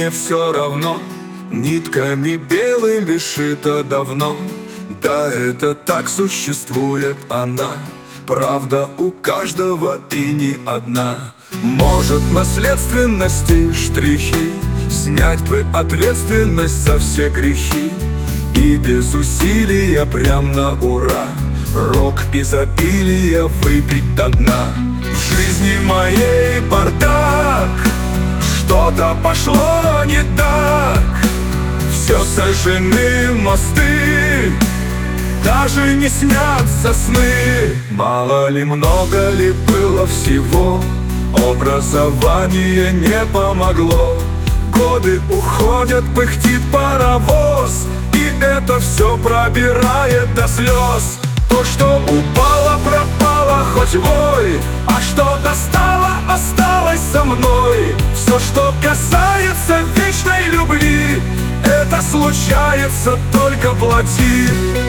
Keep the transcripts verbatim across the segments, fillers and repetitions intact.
мне все равно, нитками белыми шито давно. Да, это так существует она, правда у каждого и не одна. Может, наследственности штрихи, снять бы ответственность за все грехи, и без усилия прям на ура рок изобилия выпить до дна. В жизни моей бардак, что-то пошло не так. Все сожжены мосты, даже не снятся сны. Мало ли, много ли было всего, образование не помогло. Годы уходят, пыхтит паровоз, и это все пробирает до слез. То, что упало, пропало, хоть вой, а что достало, осталось со мной. Все, что касается вечной любви, это случается, только плати.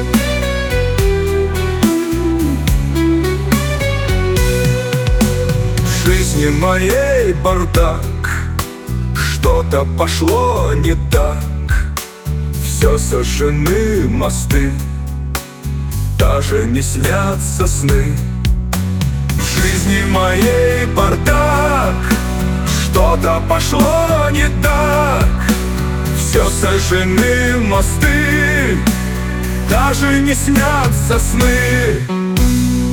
В жизни моей бардак, что-то пошло не так. Все сожжены мосты, даже не снятся сны. В жизни моей бардак, что-то пошло не так. Все сожжены мосты, даже не снятся сны.